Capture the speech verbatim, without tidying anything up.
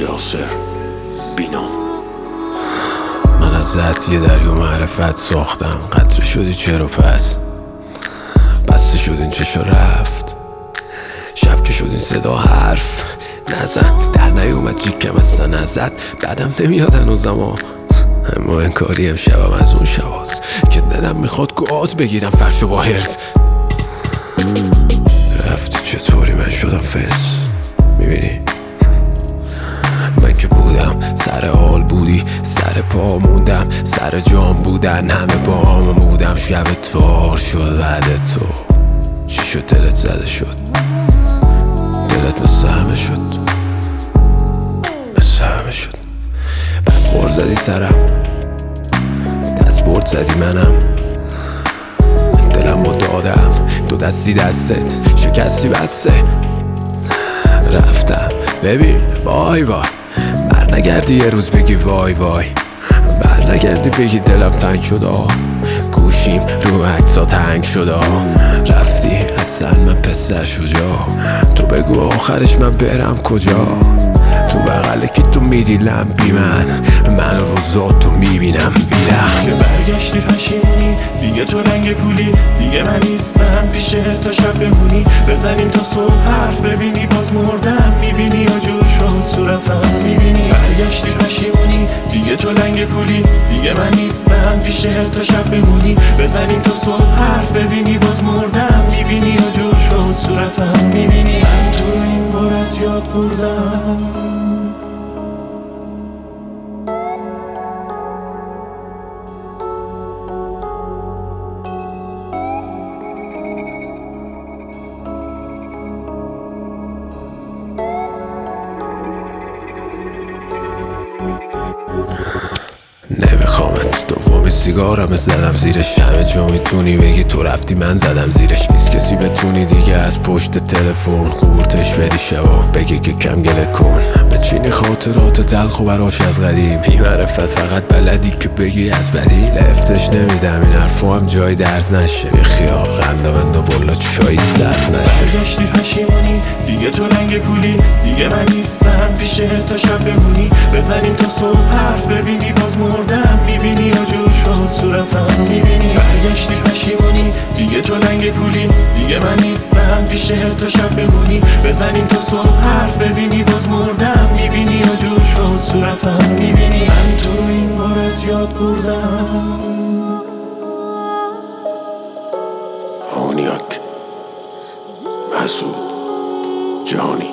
یاسر بینام. من از ذات یه دریا معرفت ساختم، قطره شدی چرا پس بسته شد این چشا رفت، شب که شد این صدا حرف نزن، در نیومد جیکم اصلا نزد، بعدم نمیاد هنوزم ها، اما انکاری امشبم از اون شباست که دلم میخواد گاز بگیرم فرشو با هرز. رفتی چطوری من شدم فس، میبینی من که بودم سر حال بودی، سر پا موندم، سر جام بودن همه با هم بودم، شب تار شد بعد تو چی شد دلت زده شد، دلت مثل همه شد مثل همه شد، بس خور زدی سرم دست برد زدی منم، دلم رو دادم دو دستی دستت شکستی بسته، رفتم ببین بای بای، بر نگردی یه روز بگی وای وای، بر نگردی بگی دلم تنگ شد آه، گوشیم رو عکسا تنگ شد آه، رفتی اصلا من پسر شجاع، تو بگو آخرش من برم کجا، تو بغل که تو میدیلم بی من، من روزات تو میبینم بیرم، که برگشتی پشیمونی دیگه تو رنگ پولی، دیگه من نیستم پیشه تا شب بمونی، بزنیم تا صبح حرف ببینی باز مردم میبینی و جور شد صورتم میبینی، برگشتی پشیمونی دیگه تو رنگ پولی، دیگه من نیستم پیشه تا شب بمونی، بزنیم تا صبح حرف ببینی باز مردم میبینی و جور شد صورتم میبینی، من تو رو این بار از یاد بردم. نمیخوامت دومی سیگارم زدم زیرش، همه جا میتونی بگی تو رفتی من زدم زیرش، نیست کسی بتونی دیگه از پشت تلفن قورتش بدی شبا بگی که کم گله کن، بچینی خاطرات تلخ و براش از قدیم، بی معرفت فقط بلدی که بگی از بدی، لفتش نمیدم این حرفو هم جای درز نشه، بی خیال قنده بنده والا چایی زد نشه، برگشتی پشیمونی دیگه تو رنگ پولی، دیگه من نیستم پیشه تا شب بمونی، بزنیم تا صبح حرف ببینی باز مردم میبینی و جور شد صورتم میبینی، برگشتی پشیمونی دیگه تو رنگ پولی، دیگه من نیستم پیشه تا شب بمونی، بزنیم تا صبح حرف ببینی باز مردم میبینی و جور شد صورتم میبینی، من تو رو این بار از یاد بردم. آنیاک مسعود جهانی.